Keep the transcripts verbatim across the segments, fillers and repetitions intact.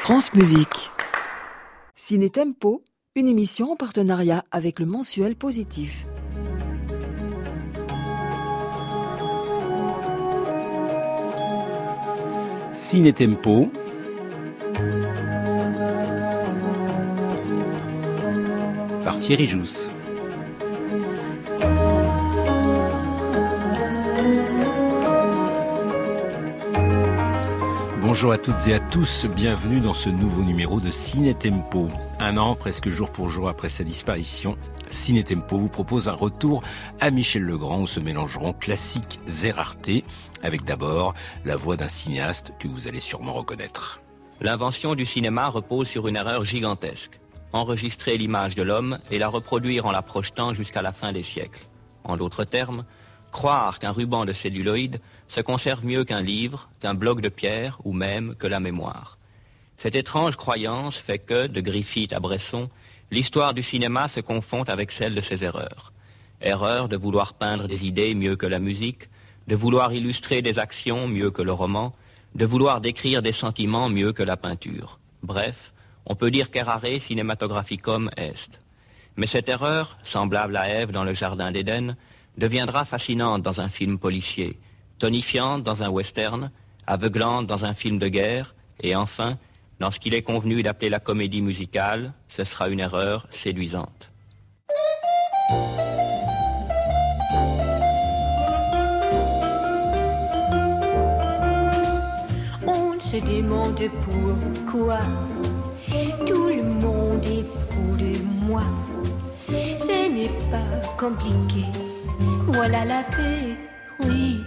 France Musique. Ciné Tempo, une émission en partenariat avec le mensuel Positif. Ciné Tempo. Par Thierry Jousse. Bonjour à toutes et à tous, bienvenue dans ce nouveau numéro de Ciné Tempo. Un an, presque jour pour jour après sa disparition, Ciné Tempo vous propose un retour à Michel Legrand où se mélangeront classiques et raretés, avec d'abord la voix d'un cinéaste que vous allez sûrement reconnaître. L'invention du cinéma repose sur une erreur gigantesque. Enregistrer l'image de l'homme et la reproduire en la projetant jusqu'à la fin des siècles. En d'autres termes, croire qu'un ruban de celluloïd se conserve mieux qu'un livre, qu'un bloc de pierre ou même que la mémoire. Cette étrange croyance fait que, de Griffith à Bresson, l'histoire du cinéma se confond avec celle de ses erreurs. Erreur de vouloir peindre des idées mieux que la musique, de vouloir illustrer des actions mieux que le roman, de vouloir décrire des sentiments mieux que la peinture. Bref, on peut dire qu'errare cinematographicum est. Mais cette erreur, semblable à Ève dans le jardin d'Éden, deviendra fascinante dans un film policier, tonifiante dans un western, aveuglante dans un film de guerre, et enfin, dans ce qu'il est convenu d'appeler la comédie musicale, ce sera une erreur séduisante. On se demande pourquoi tout le monde est fou de moi. Ce n'est pas compliqué, voilà la vérité.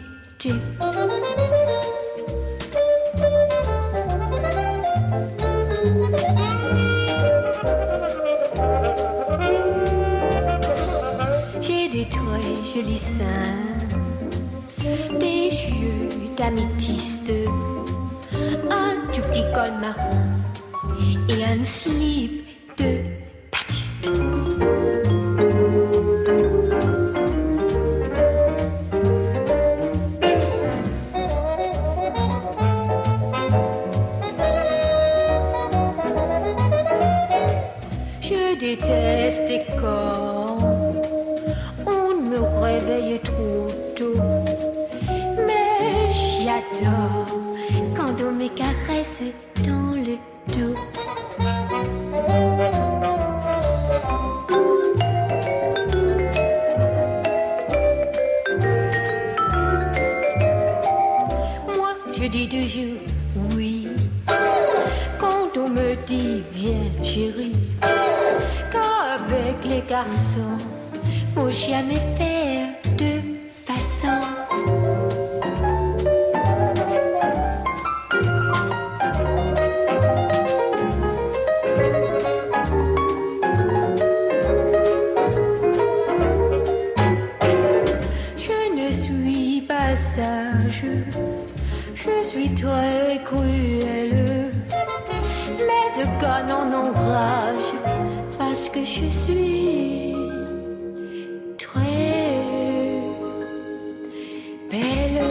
J'ai des très jolis seins, des yeux d'améthyste, un tout petit col marin et un slip de Batiste. Je déteste quand on me réveille trop tôt, mais j'adore quand on me caresse dans le dos. Moi, je dis toujours oui quand on me dit viens chérie. Qu'avec les garçons, faut jamais faire de façon. Je ne suis pas sage, je suis très cruelle, mais aucun en enrage. Parce que je suis très belle.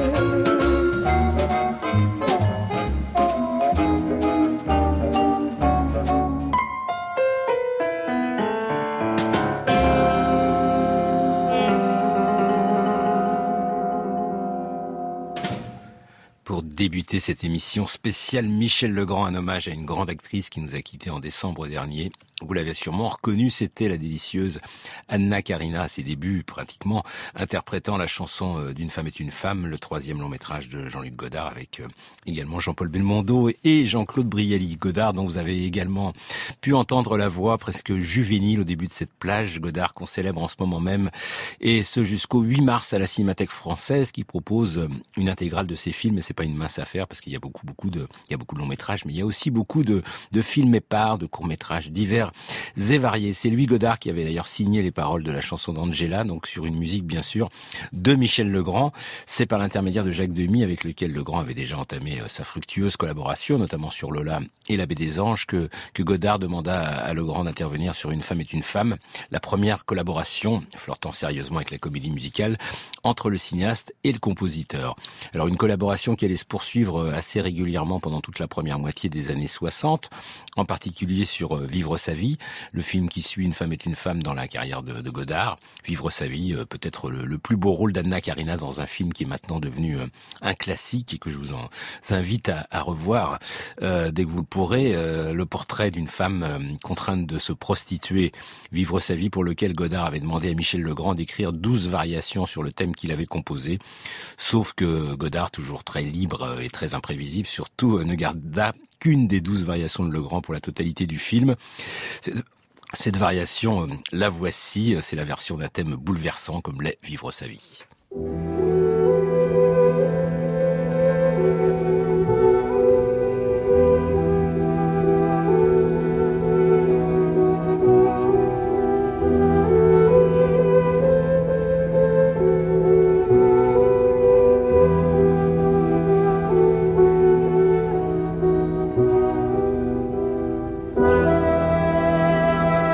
Pour débuter cette émission spéciale Michel Legrand, un hommage à une grande actrice qui nous a quittés en décembre dernier. Vous l'avez sûrement reconnu, c'était la délicieuse Anna Karina à ses débuts, pratiquement interprétant la chanson d'une femme est une femme, le troisième long métrage de Jean-Luc Godard avec également Jean-Paul Belmondo et Jean-Claude Brialy. Godard dont vous avez également pu entendre la voix presque juvénile au début de cette plage. Godard qu'on célèbre en ce moment même et ce jusqu'au huit mars à la Cinémathèque française qui propose une intégrale de ses films. Et c'est pas une mince affaire parce qu'il y a beaucoup beaucoup de il y a beaucoup de longs métrages, mais il y a aussi beaucoup de de films épars, de courts métrages divers divers et variés. C'est Louis Godard qui avait d'ailleurs signé les paroles de la chanson d'Angela, donc sur une musique bien sûr de Michel Legrand. C'est par l'intermédiaire de Jacques Demy, avec lequel Legrand avait déjà entamé sa fructueuse collaboration, notamment sur Lola et La Baie des Anges, que, que Godard demanda à, à Legrand d'intervenir sur Une femme est une femme, la première collaboration, flirtant sérieusement avec la comédie musicale, entre le cinéaste et le compositeur. Alors une collaboration qui allait se poursuivre assez régulièrement pendant toute la première moitié des années soixante, en particulier sur Vivre sa vie, le film qui suit Une femme est une femme dans la carrière de, de Godard. Vivre sa vie, peut-être le, le plus beau rôle d'Anna Karina dans un film qui est maintenant devenu un classique et que je vous en invite à, à revoir euh, dès que vous le pourrez. Euh, le portrait d'une femme euh, contrainte de se prostituer, Vivre sa vie, pour lequel Godard avait demandé à Michel Legrand d'écrire douze variations sur le thème qu'il avait composé. Sauf que Godard, toujours très libre et très imprévisible, surtout ne garda qu'une des douze variations de Legrand pour la totalité du film. C'est... Cette variation, la voici, c'est la version d'un thème bouleversant comme l'est Vivre sa vie.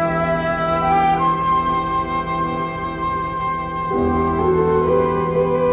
Thank you.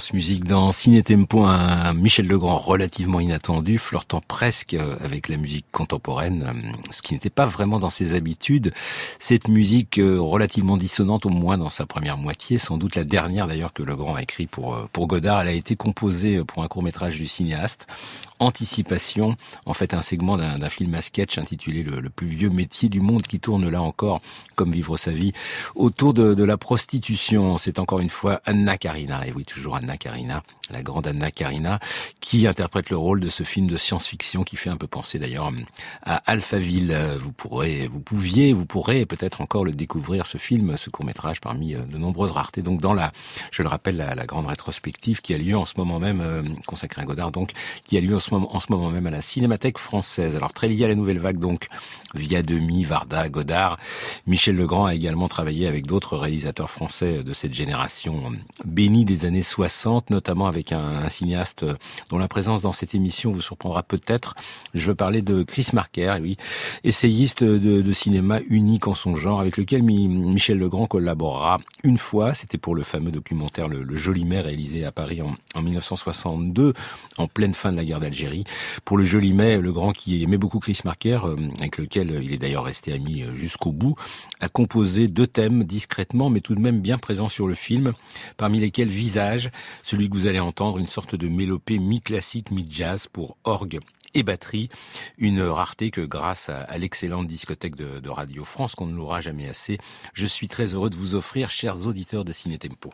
France Musique dans Ciné Tempo, un Michel Legrand relativement inattendu, flirtant presque avec la musique contemporaine, ce qui n'était pas vraiment dans ses habitudes. Cette musique relativement dissonante, au moins dans sa première moitié, sans doute la dernière d'ailleurs que Legrand a écrit pour, pour Godard, elle a été composée pour un court-métrage du cinéaste. Anticipation, en fait un segment d'un, d'un film à sketch intitulé le, le plus vieux métier du monde, qui tourne là encore, comme vivre sa vie, autour de, de la prostitution. C'est encore une fois Anna Karina, et oui toujours Anna Karina, la grande Anna Karina, qui interprète le rôle de ce film de science-fiction qui fait un peu penser d'ailleurs à Alphaville. Vous pourrez, vous pouviez, vous pourrez peut-être encore le découvrir, ce film, ce court-métrage, parmi de nombreuses raretés. Donc dans la, je le rappelle, la, la grande rétrospective qui a lieu en ce moment même, euh, consacrée à Godard, donc, qui a lieu en ce moment, en ce moment même à la Cinémathèque française. Alors très lié à la nouvelle vague, donc, via Demy, Varda, Godard. Michel Legrand a également travaillé avec d'autres réalisateurs français de cette génération bénie des années soixante, notamment avec un, un cinéaste dont la présence dans cette émission vous surprendra peut-être. Je veux parler de Chris Marker, oui, essayiste de, de cinéma unique en son genre, avec lequel mi, Michel Legrand collaborera une fois. C'était pour le fameux documentaire Le, le Jolimet, réalisé à Paris en, en dix-neuf cent soixante-deux, en pleine fin de la guerre d'Algérie. Pour Le Jolimet, Legrand, qui aimait beaucoup Chris Marker, euh, avec lequel il est d'ailleurs resté ami jusqu'au bout, a composé deux thèmes discrètement, mais tout de même bien présents sur le film, parmi lesquels Visage, celui que vous allez entendre, une sorte de mélopée mi-classique, mi-jazz pour orgue et batterie, une rareté que grâce à, à l'excellente discothèque de, de Radio France, qu'on ne l'aura jamais assez, je suis très heureux de vous offrir, chers auditeurs de Ciné Tempo.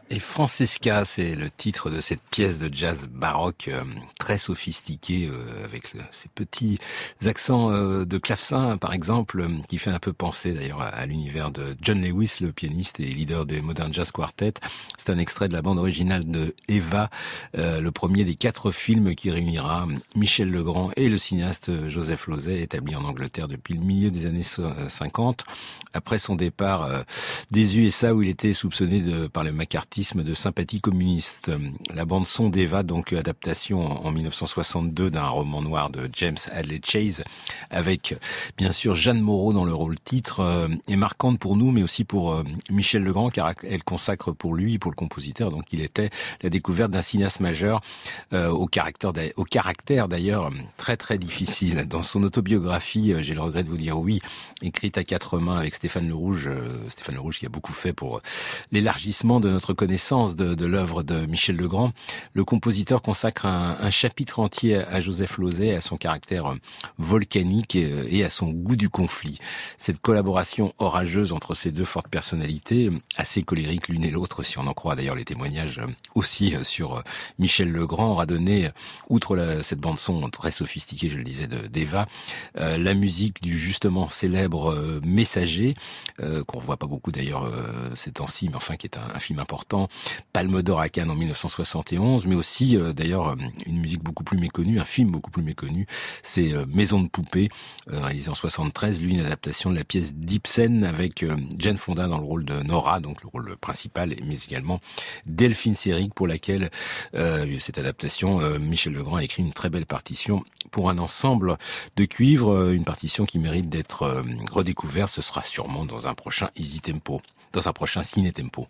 Et Francesca, c'est le titre de cette pièce de jazz baroque euh, très sophistiquée, euh, avec euh, ces petits accents euh, de clavecin, par exemple, euh, qui fait un peu penser d'ailleurs à, à l'univers de John Lewis, le pianiste et leader des Modern Jazz Quartet. C'est un extrait de la bande originale de Eva, euh, le premier des quatre films qui réunira Michel Legrand et le cinéaste Joseph Losey, établi en Angleterre depuis le milieu des années cinquante. Après son départ euh, des U S A, où il était soupçonné de, par le McCarthy de sympathie communiste. La bande-son d'Eva, donc adaptation en mille neuf cent soixante-deux d'un roman noir de James Hadley Chase, avec bien sûr Jeanne Moreau dans le rôle titre, euh, est marquante pour nous, mais aussi pour euh, Michel Legrand, car elle consacre pour lui, pour le compositeur, donc il était la découverte d'un cinéaste majeur euh, au caractère, au caractère d'ailleurs très très difficile. Dans son autobiographie, euh, j'ai le regret de vous dire oui, écrite à quatre mains avec Stéphane Le Rouge, euh, Stéphane Le Rouge qui a beaucoup fait pour l'élargissement de notre connaissance de, de l'œuvre de Michel Legrand, le compositeur consacre un, un chapitre entier à Joseph Losey, à son caractère volcanique et, et à son goût du conflit. Cette collaboration orageuse entre ces deux fortes personnalités, assez colériques l'une et l'autre, si on en croit d'ailleurs les témoignages aussi sur Michel Legrand, aura donné, outre la, cette bande-son très sophistiquée, je le disais, de, d'Eva, euh, la musique du justement célèbre euh, Messager, euh, qu'on voit pas beaucoup d'ailleurs euh, ces temps-ci, mais enfin qui est un, un film important, Palme d'Or à Cannes en mille neuf cent soixante et onze, mais aussi euh, d'ailleurs une musique beaucoup plus méconnue, un film beaucoup plus méconnu, c'est euh, Maison de poupée, euh, réalisé en soixante-treize, lui une adaptation de la pièce d'Ibsen avec euh, Jane Fonda dans le rôle de Nora, donc le rôle principal, mais également Delphine Seyrig, pour laquelle euh, cette adaptation, euh, Michel Legrand a écrit une très belle partition pour un ensemble de cuivre, euh, une partition qui mérite d'être euh, redécouverte. Ce sera sûrement dans un prochain Easy Tempo, dans un prochain Ciné Tempo.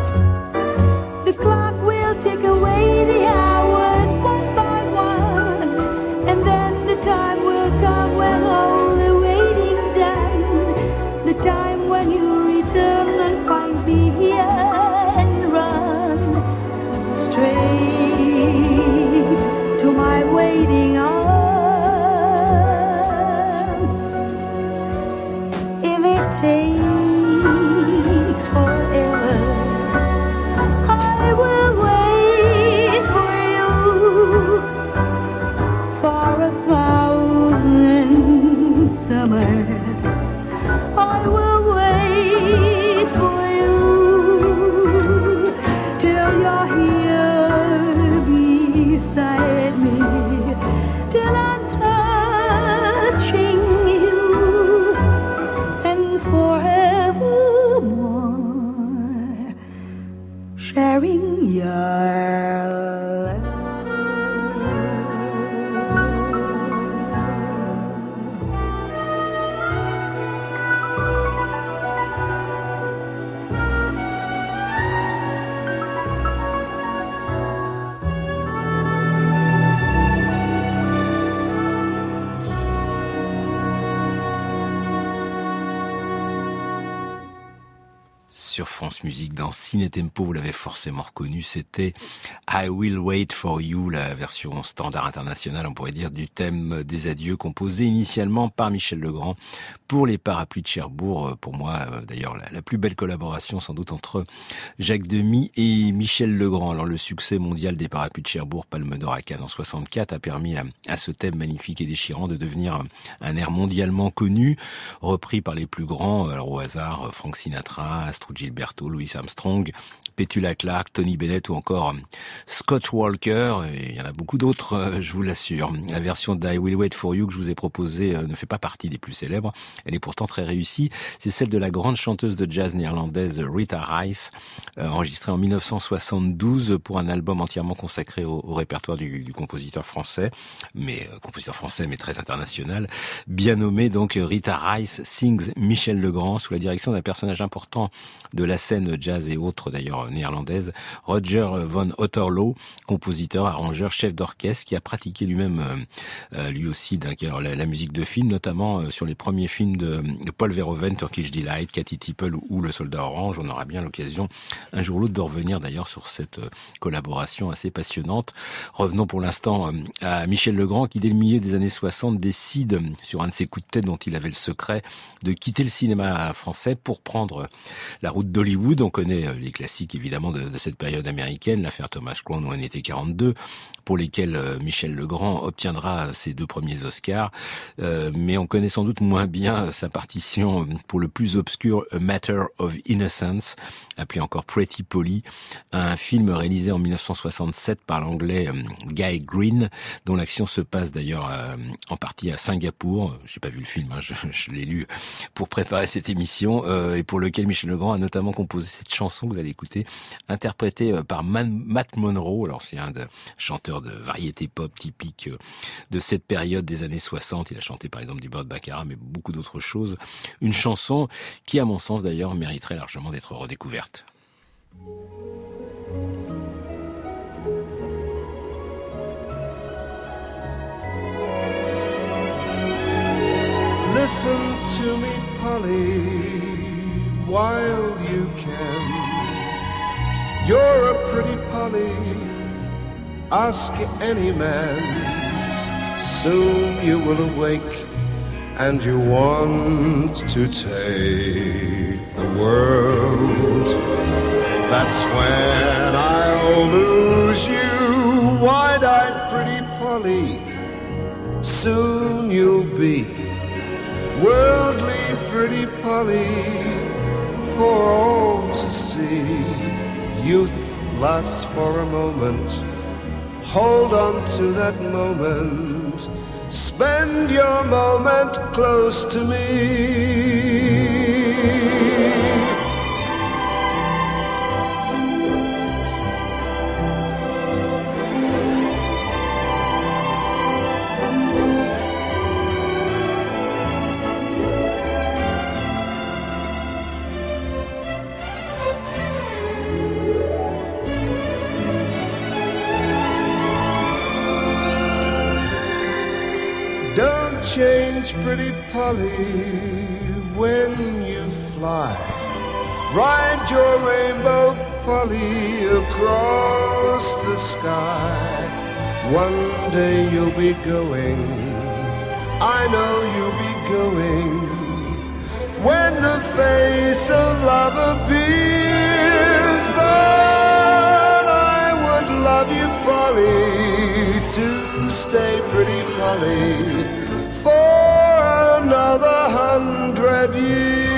The clock will tick away the hours one by one. sur France Musique dans Ciné Tempo, vous l'avez forcément reconnu, c'était I Will Wait For You, la version standard internationale, on pourrait dire, du thème des adieux, composé initialement par Michel Legrand pour les Parapluies de Cherbourg. Pour moi, d'ailleurs, la, la plus belle collaboration sans doute entre Jacques Demy et Michel Legrand. Alors le succès mondial des Parapluies de Cherbourg, Palme d'Or à Cannes en soixante-quatre, a permis à, à ce thème magnifique et déchirant de devenir un, un air mondialement connu, repris par les plus grands, alors au hasard, Frank Sinatra, Astrud Gilberto, Louis Armstrong, Petula Clark, Tony Bennett ou encore Scott Walker, et il y en a beaucoup d'autres, je vous l'assure. La version d'I Will Wait For You que je vous ai proposée ne fait pas partie des plus célèbres, elle est pourtant très réussie. C'est celle de la grande chanteuse de jazz néerlandaise Rita Rice, enregistrée en dix-neuf cent soixante-douze pour un album entièrement consacré au, au répertoire du, du compositeur français, mais euh, compositeur français mais très international, bien nommé donc Rita Rice Sings Michel Legrand, sous la direction d'un personnage important de la scène jazz et autres d'ailleurs néerlandaise, Roger von Otterloo, compositeur, arrangeur, chef d'orchestre, qui a pratiqué lui-même euh, lui aussi la, la musique de film, notamment euh, sur les premiers films de, de Paul Verhoeven, Turkish Delight, Cathy Tipple ou, ou Le Soldat Orange. On aura bien l'occasion un jour ou l'autre de revenir d'ailleurs sur cette euh, collaboration assez passionnante. Revenons pour l'instant euh, à Michel Legrand qui dès le milieu des années soixante décide, sur un de ses coups de tête dont il avait le secret, de quitter le cinéma français pour prendre la route d'Hollywood. On connaît euh, les classiques évidemment de, de cette période américaine, l'affaire Thomas Crown ou Un été quarante-deux, pour lesquels euh, Michel Legrand obtiendra ses deux premiers Oscars, euh, mais on connaît sans doute moins bien sa partition pour le plus obscur A Matter of Innocence, appelé encore Pretty Polly, un film réalisé en dix-neuf cent soixante-sept par l'anglais euh, Guy Green, dont l'action se passe d'ailleurs euh, en partie à Singapour. J'ai pas vu le film, hein, je, je l'ai lu pour préparer cette émission, euh, et pour lequel Michel Legrand a notamment composé cette chanson que vous allez écouter, interprétée par Man, Matt Monro. Alors c'est un de, chanteur de variété pop typique de cette période des années soixante. Il a chanté par exemple du Burt Bacharach, mais beaucoup d'autres choses. Une chanson qui, à mon sens d'ailleurs, mériterait largement d'être redécouverte. Listen to me, Polly, while you can. You're a pretty Polly, ask any man. Soon you will awake and you want to take the world. That's when I'll lose you, wide-eyed pretty Polly. Soon you'll be worldly pretty Polly for all to see. Youth lasts for a moment, hold on to that moment. Spend your moment close to me. Change, pretty Polly, when you fly. Ride your rainbow, Polly, across the sky. One day you'll be going, I know you'll be going, when the face of love appears. But I would love you, Polly, to stay, pretty Polly, for another hundred years.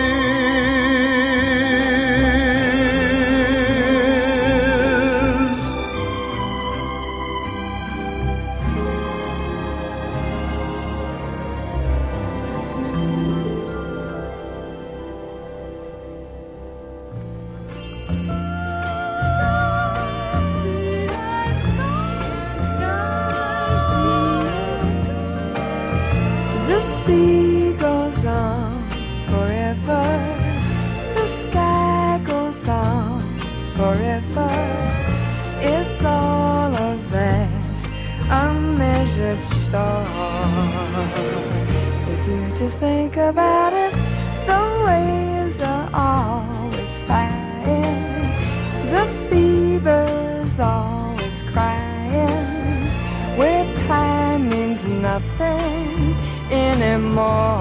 If you just think about it, the waves are always fast. nothing anymore.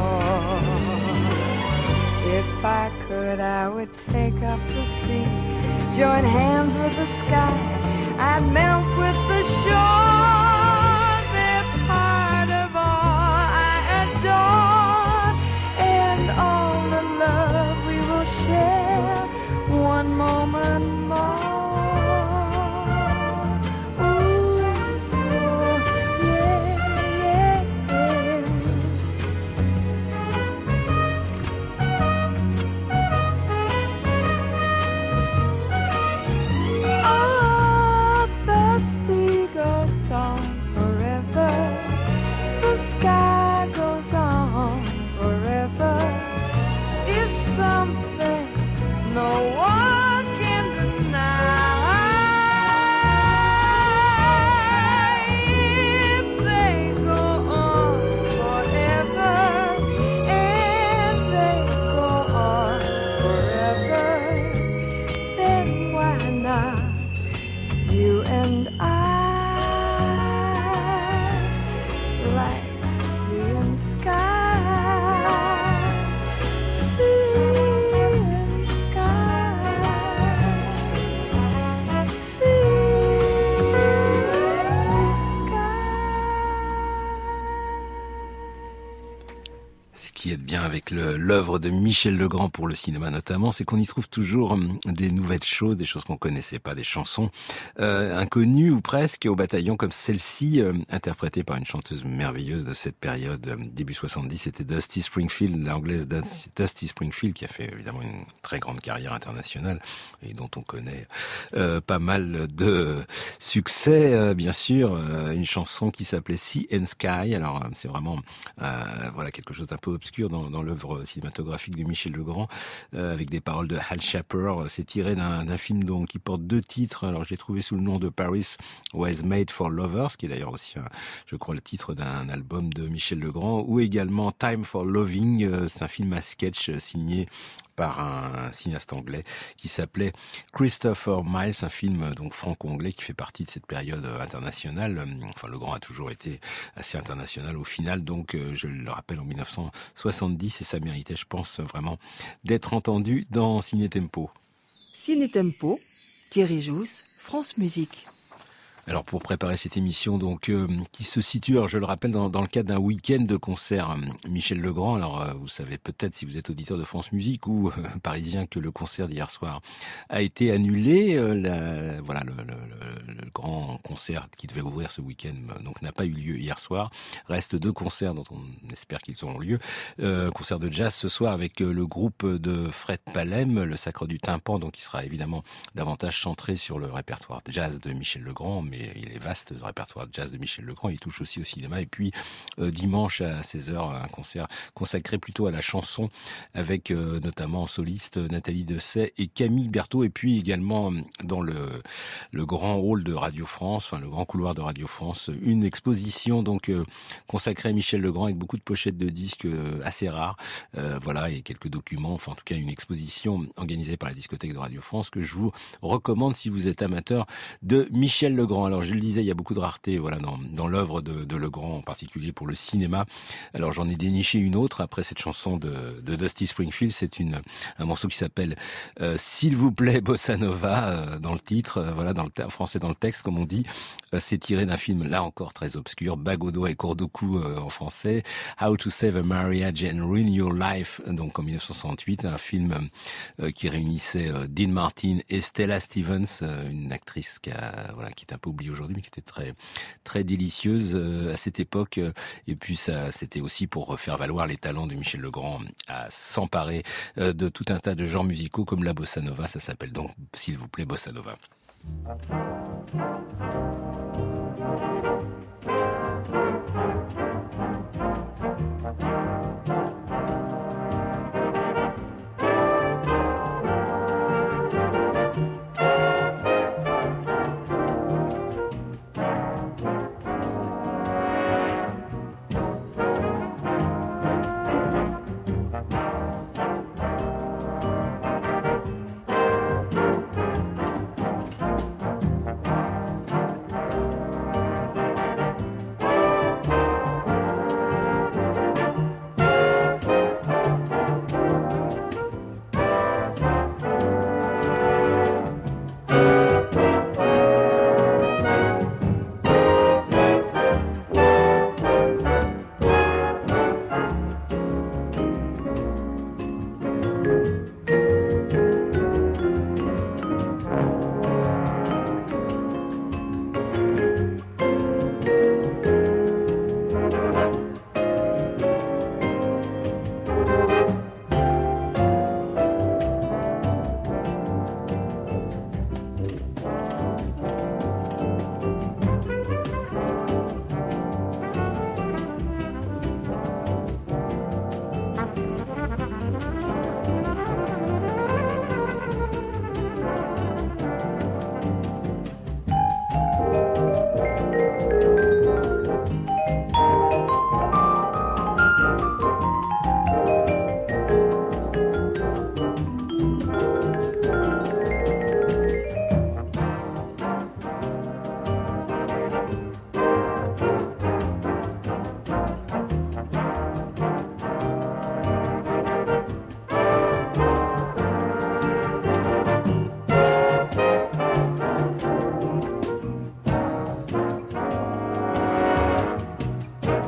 If I could, I would take up the sea, join hands with the sky, I'd melt with the shore, be part of all I adore, and all the love we will share one moment more. Avec le, l'œuvre de Michel Legrand pour le cinéma notamment, c'est qu'on y trouve toujours des nouvelles choses, des choses qu'on connaissait pas, des chansons euh, inconnues ou presque au bataillon, comme celle-ci, euh, interprétée par une chanteuse merveilleuse de cette période, euh, début soixante-dix, c'était Dusty Springfield, l'anglaise Dusty Springfield, qui a fait évidemment une très grande carrière internationale et dont on connaît euh, pas mal de succès, euh, bien sûr, euh, une chanson qui s'appelait Sea and Sky. Alors euh, c'est vraiment euh, voilà quelque chose d'un peu obscur dans dans l'œuvre cinématographique de Michel Legrand, euh, avec des paroles de Hal Shapper. C'est tiré d'un, d'un film donc, qui porte deux titres. Alors j'ai trouvé sous le nom de Paris Was Made for Lovers, qui est d'ailleurs aussi, un, je crois, le titre d'un album de Michel Legrand, ou également Time for Loving. Euh, c'est un film à sketch euh, signé par un cinéaste anglais qui s'appelait Christopher Miles, un film donc franco-anglais qui fait partie de cette période internationale. Enfin, Legrand a toujours été assez international au final, donc je le rappelle, en dix-neuf cent soixante-dix, et ça méritait, je pense, vraiment d'être entendu dans Ciné Tempo. Ciné Tempo, Thierry Jousse, France Musique. Alors pour préparer cette émission donc euh, qui se situe, alors je le rappelle, dans, dans le cadre d'un week-end de concert euh, Michel Legrand. Alors euh, vous savez peut-être, si vous êtes auditeur de France Musique ou euh, parisien, que le concert d'hier soir a été annulé. Euh, la, voilà, le, le, le grand concert qui devait ouvrir ce week-end euh, donc n'a pas eu lieu hier soir. Reste deux concerts dont on espère qu'ils auront lieu. Euh, concert de jazz ce soir avec euh, le groupe de Fred Palem, le Sacre du Tympan, donc qui sera évidemment davantage centré sur le répertoire jazz de Michel Legrand. Mais Mais il est vaste, le répertoire de jazz de Michel Legrand. Il touche aussi au cinéma. Et puis, euh, dimanche à seize heures, un concert consacré plutôt à la chanson avec euh, notamment en soliste Nathalie Dessay et Camille Berthaud. Et puis également dans le, le grand hall de Radio France, enfin le grand couloir de Radio France, une exposition donc euh, consacrée à Michel Legrand avec beaucoup de pochettes de disques euh, assez rares. Euh, voilà, et quelques documents. Enfin, en tout cas, une exposition organisée par la discothèque de Radio France que je vous recommande si vous êtes amateur de Michel Legrand. Alors je le disais, il y a beaucoup de rareté voilà, dans, dans l'œuvre de, de Legrand, en particulier pour le cinéma. Alors j'en ai déniché une autre après cette chanson de, de Dusty Springfield. C'est une, un morceau qui s'appelle euh, S'il vous plaît Bossa Nova, euh, dans le titre, euh, voilà, dans le en français dans le texte comme on dit. Euh, c'est tiré d'un film là encore très obscur, Bagodo et Cordoku euh, en français, How to Save a Marriage and Ruin Your Life, donc en dix-neuf cent soixante-huit, un film euh, qui réunissait euh, Dean Martin et Stella Stevens, euh, une actrice qui, a, voilà, qui est un peu oubliée aujourd'hui, mais qui était très très délicieuse euh, à cette époque. Et puis ça, c'était aussi pour faire valoir les talents de Michel Legrand à s'emparer euh, de tout un tas de genres musicaux comme la bossa nova. Ça s'appelle donc, s'il vous plaît, Bossa Nova.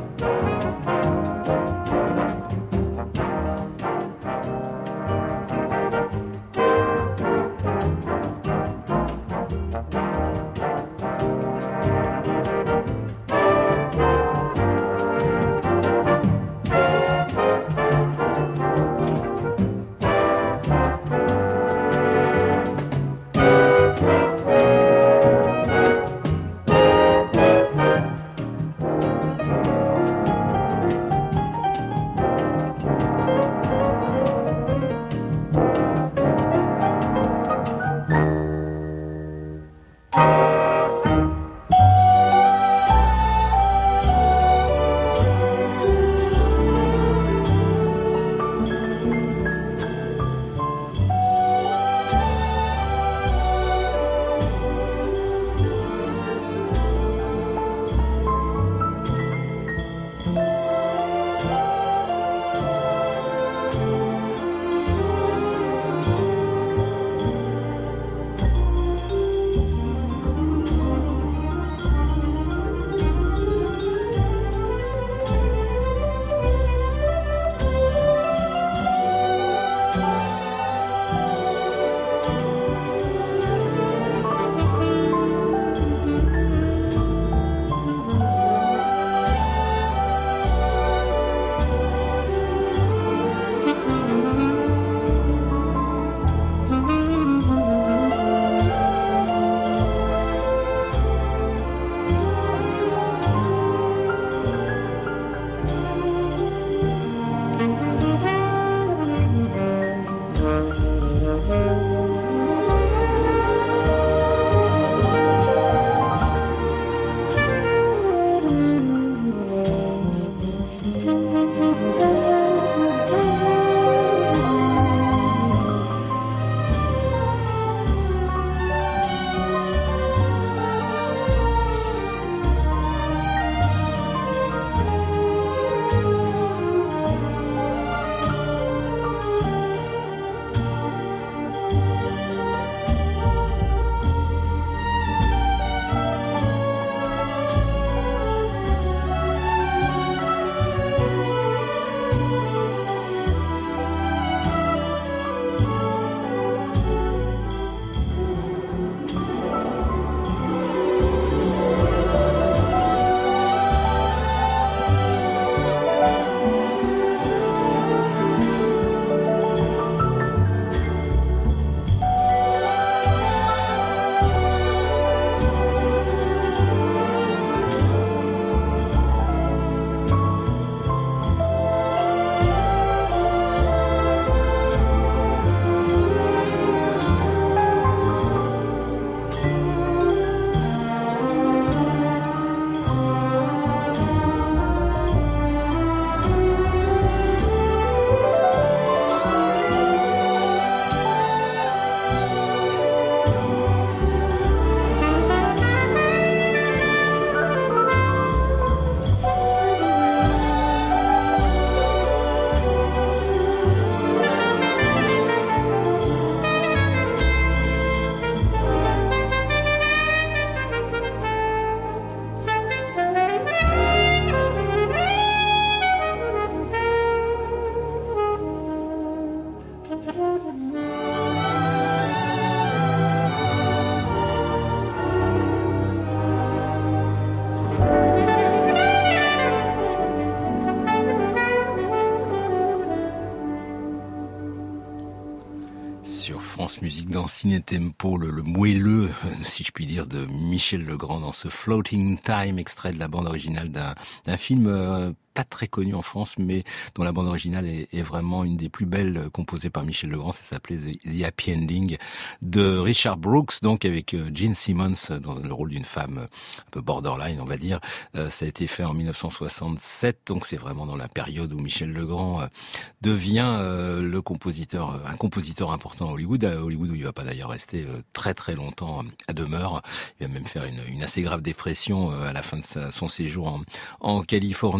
Musique dans Ciné Tempo, le, le moelleux, si je puis dire, de Michel Legrand dans ce Floating Time, extrait de la bande originale d'un, d'un film euh, pas très connu en France, mais dont la bande originale est, est vraiment une des plus belles composées par Michel Legrand. Ça s'appelait The Happy Ending de Richard Brooks, donc avec Gene Simmons dans le rôle d'une femme un peu borderline, on va dire. Euh, ça a été fait en dix-neuf cent soixante-sept, donc c'est vraiment dans la période où Michel Legrand euh, devient euh, le compositeur, un compositeur important à Hollywood, à Hollywood où il va pas d'ailleurs rester euh, très très longtemps à demeure. Il va même faire une, une assez grave dépression euh, à la fin de sa, son séjour en, en Californie. Bon,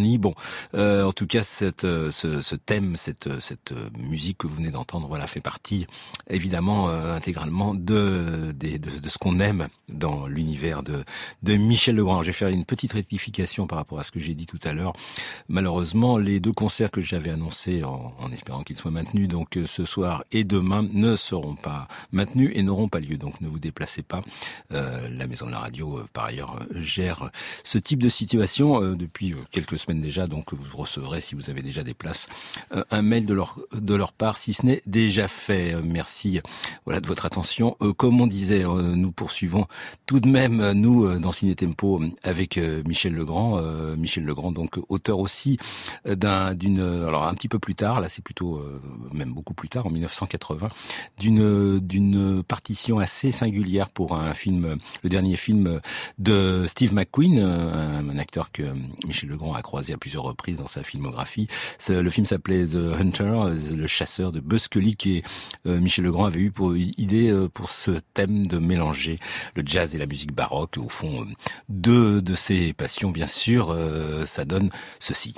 Euh, en tout cas, cette, ce, ce thème, cette, cette musique que vous venez d'entendre, voilà, fait partie évidemment euh, intégralement de, de, de, de ce qu'on aime dans l'univers de, de Michel Legrand. Je vais faire une petite rectification par rapport à ce que j'ai dit tout à l'heure. Malheureusement, les deux concerts que j'avais annoncés en, en espérant qu'ils soient maintenus, donc ce soir et demain, ne seront pas maintenus et n'auront pas lieu. Donc ne vous déplacez pas. Euh, la Maison de la Radio, euh, par ailleurs, euh, gère ce type de situation euh, depuis euh, quelques semaines déjà. Donc vous recevrez, si vous avez déjà des places, euh, un mail de leur de leur part, si ce n'est déjà fait. Euh, merci, voilà, de votre attention. Euh, comme on disait, euh, nous poursuivons tout de même, nous, euh, dans Ciné Tempo, avec euh, Michel Legrand. Euh, Michel Legrand, donc auteur aussi euh, d'un, d'une, alors un petit peu plus tard, là c'est plutôt euh, même beaucoup plus tard, en mille neuf cent quatre-vingts, d'une d'une partition assez singulière pour un film, le dernier film de Steve McQueen, un, un acteur que Michel Legrand a croisé à plusieurs reprises dans sa filmographie. C'est, le film s'appelait The Hunter, le chasseur, de Buzz Scully, qui euh, Michel Legrand avait eu pour idée euh, pour ce thème de mélanger le jazz et la musique baroque. Au fond, euh, deux de ses passions, bien sûr, euh, ça donne ceci.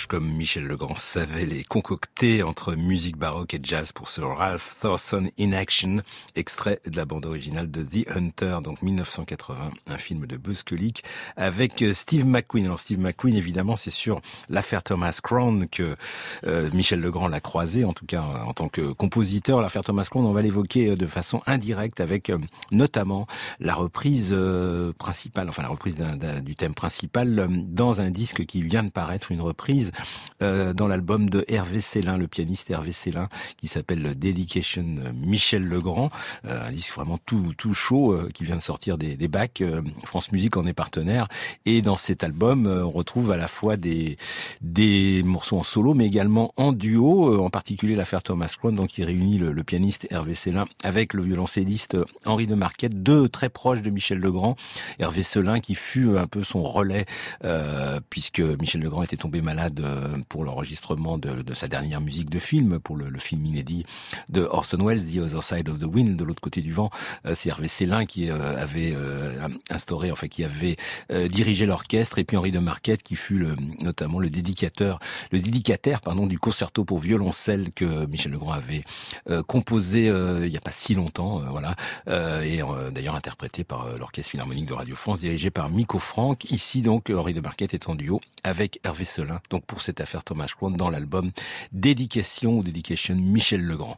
mélanges comme Michel Legrand savait les concocter entre musique baroque et jazz pour ce Ralph Thorson in Action, extrait de la bande originale de The Hunter, donc mille neuf cent quatre-vingts, un film de Buzz Kulik avec Steve McQueen. Alors Steve McQueen, évidemment, c'est sur l'affaire Thomas Crown que euh, Michel Legrand l'a croisé, en tout cas en tant que compositeur. L'affaire Thomas Crown, on va l'évoquer de façon indirecte avec euh, notamment la reprise euh, principale, enfin la reprise d'un, d'un, du thème principal euh, dans un disque qui vient de paraître, une reprise euh, dans l'album de Hervé Célin, le pianiste Hervé Célin, qui s'appelle Dedication Michel Legrand, euh, un disque vraiment tout tout chaud euh, qui vient de sortir des, des bacs. Euh, France Musique en est partenaire, et dans cet album, euh, on retrouve à la fois des des morceaux en solo, mais également en duo, euh, en particulier l'affaire Thomas Crown, donc qui réunit le, le pianiste Hervé Célin avec le violoncelliste Henri de Marquette, deux très proches de Michel Legrand. Hervé Célin qui fut un peu son relais, euh, puisque Michel Legrand était tombé malade pour l'enregistrement de, de sa dernière musique de film, pour le, le film inédit de Orson Welles, The Other Side of the Wind, de l'autre côté du vent. Euh, c'est Hervé Célin qui euh, avait euh, instauré, enfin qui avait euh, dirigé l'orchestre, et puis Henri de Marquette qui fut le, notamment le dédicateur, le dédicataire pardon du concerto pour violoncelle que Michel Legrand avait euh, composé euh, il n'y a pas si longtemps, euh, voilà, euh, et euh, d'ailleurs interprété par euh, l'Orchestre Philharmonique de Radio France, dirigé par Miko Franck. Ici donc Henri de Marquette est en duo avec Hervé Célin, donc pour cette affaire Thomas Crown, dans l'album Dédication ou Dedication Michel Legrand.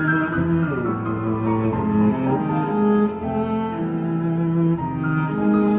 Thank you.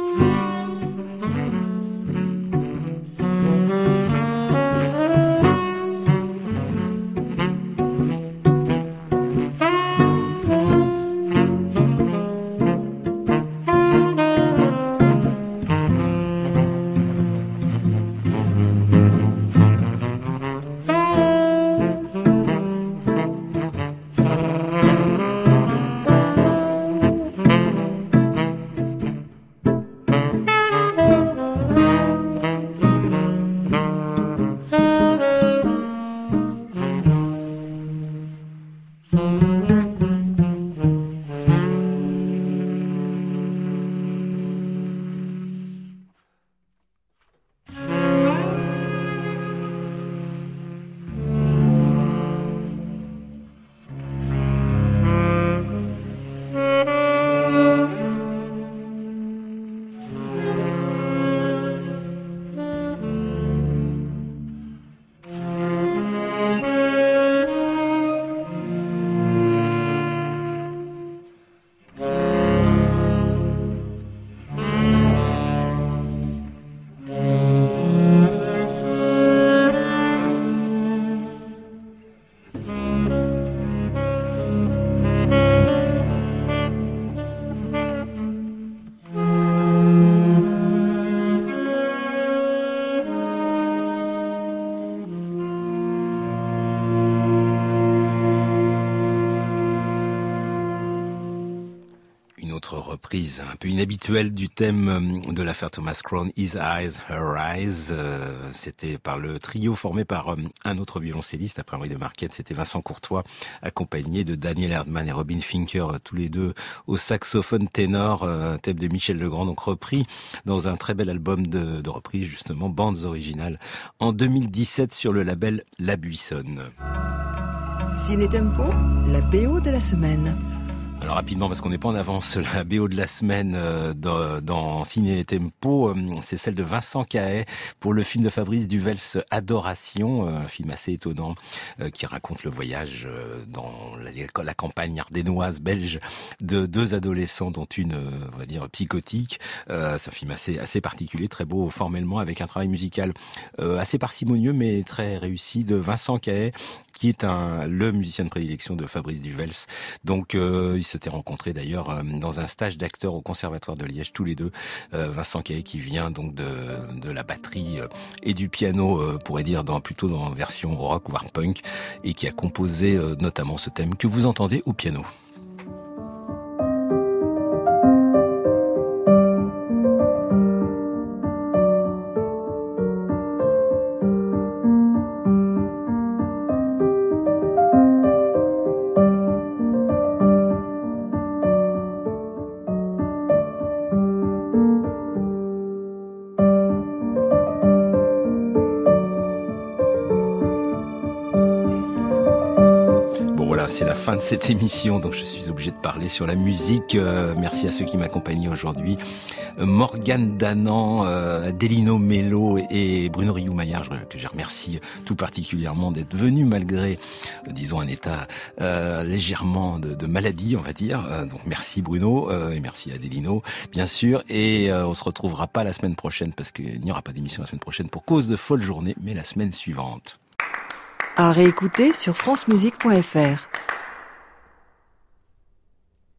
Reprise un peu inhabituelle du thème de l'affaire Thomas Crown, His Eyes, Her Eyes. Euh, c'était par le trio formé par euh, un autre violoncelliste, après Henri de Marquette, c'était Vincent Courtois, accompagné de Daniel Erdmann et Robin Finker, tous les deux au saxophone ténor, euh, thème de Michel Legrand, donc repris dans un très bel album de, de reprise, justement, bandes originales, en deux mille dix-sept sur le label La Buissonne. Ciné Tempo, la B O de la semaine. Alors rapidement, parce qu'on n'est pas en avance, la B O de la semaine euh, dans, dans Ciné Tempo, euh, c'est celle de Vincent Cahet pour le film de Fabrice Duvels, Adoration, euh, un film assez étonnant euh, qui raconte le voyage euh, dans la, la campagne ardénoise belge de deux adolescents, dont une, euh, on va dire, psychotique. Euh, c'est un film assez, assez particulier, très beau formellement, avec un travail musical euh, assez parcimonieux, mais très réussi, de Vincent Cahet, qui est un, le musicien de prédilection de Fabrice Duvels. Donc, euh, ils s'étaient rencontrés d'ailleurs euh, dans un stage d'acteurs au Conservatoire de Liège, tous les deux. Euh, Vincent Cahet, qui vient donc de, de la batterie euh, et du piano, euh, pourrait dire, dans, plutôt dans version rock ou hard punk, et qui a composé euh, notamment ce thème que vous entendez au piano. C'est la fin de cette émission, donc je suis obligé de parler sur la musique. Euh, merci à ceux qui m'accompagnent aujourd'hui. Euh, Morgane Danan, euh, Adelino Mello et Bruno Rioux-Maillard, que je remercie tout particulièrement d'être venus malgré, euh, disons, un état euh, légèrement de, de maladie, on va dire. Euh, donc merci Bruno euh, et merci Adelino, bien sûr. Et euh, on se retrouvera pas la semaine prochaine parce qu'il n'y aura pas d'émission la semaine prochaine pour cause de folle journée, mais la semaine suivante. À réécouter sur francemusique point f r.